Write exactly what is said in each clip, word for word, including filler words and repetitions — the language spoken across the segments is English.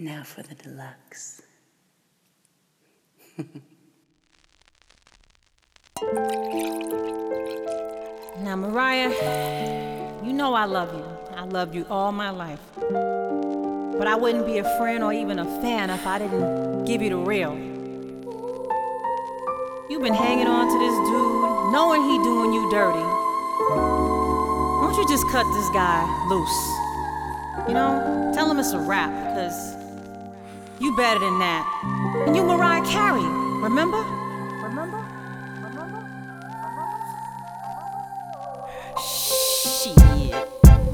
Now for the deluxe. Now, Mariah, you know I love you. I loved you all my life. But I wouldn't be a friend or even a fan if I didn't give you the real. You've been hanging on to this dude, knowing he doing you dirty. Why don't you just cut this guy loose? You know, tell him it's a wrap, because you better than that. And you Mariah Carey, remember? Remember? Remember? Shit.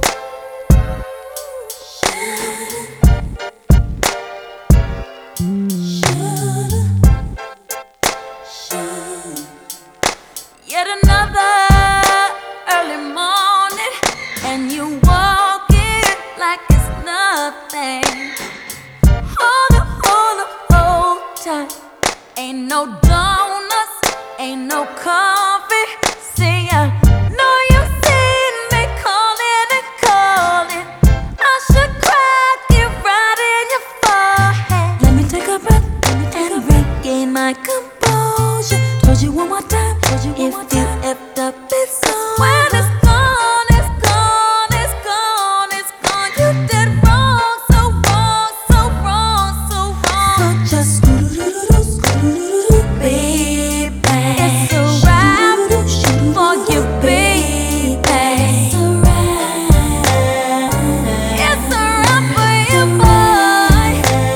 Yet another early morning, and you walk it like it's nothing. Hold up, hold up, hold tight. Ain't no donuts, ain't no coffee. See, I know you seen me calling and calling. I should crack it right in your forehead. Let me take a breath, let me take a breath, gain my composure. Told you one more time, told you one more time. If you effed up, it's on. When it's gone, it's gone, it's gone, it's gone. You did wrong, so wrong, so wrong, so wrong. So just scoo-doo-doo-doo, scoo-doo-doo-doo, baby. It's a wrap for you, baby. It's a wrap. It's a wrap for you, boy.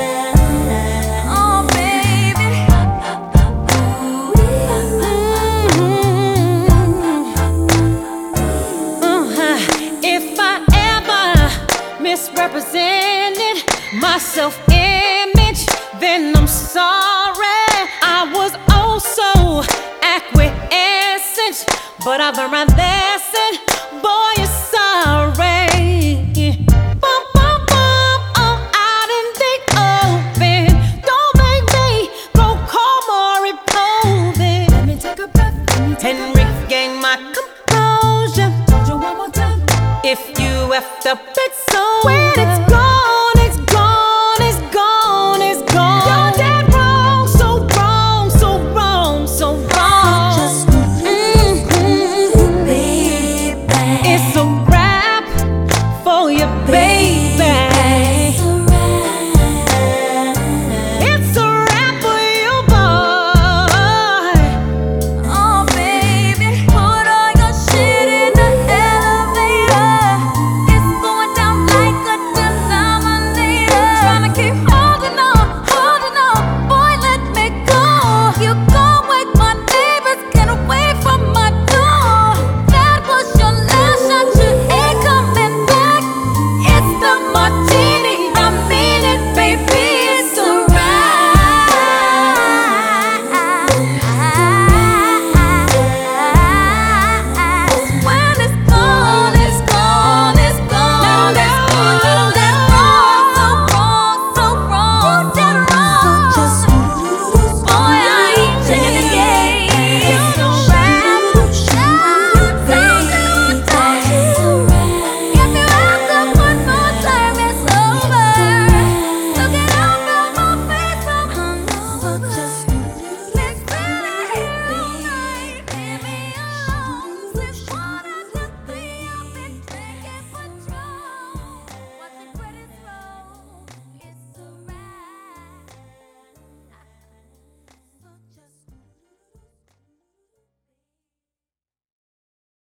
Oh, baby. If I ever misrepresented my self-image, then I'm sorry. I was oh so acquiescent, but I've learned my lesson.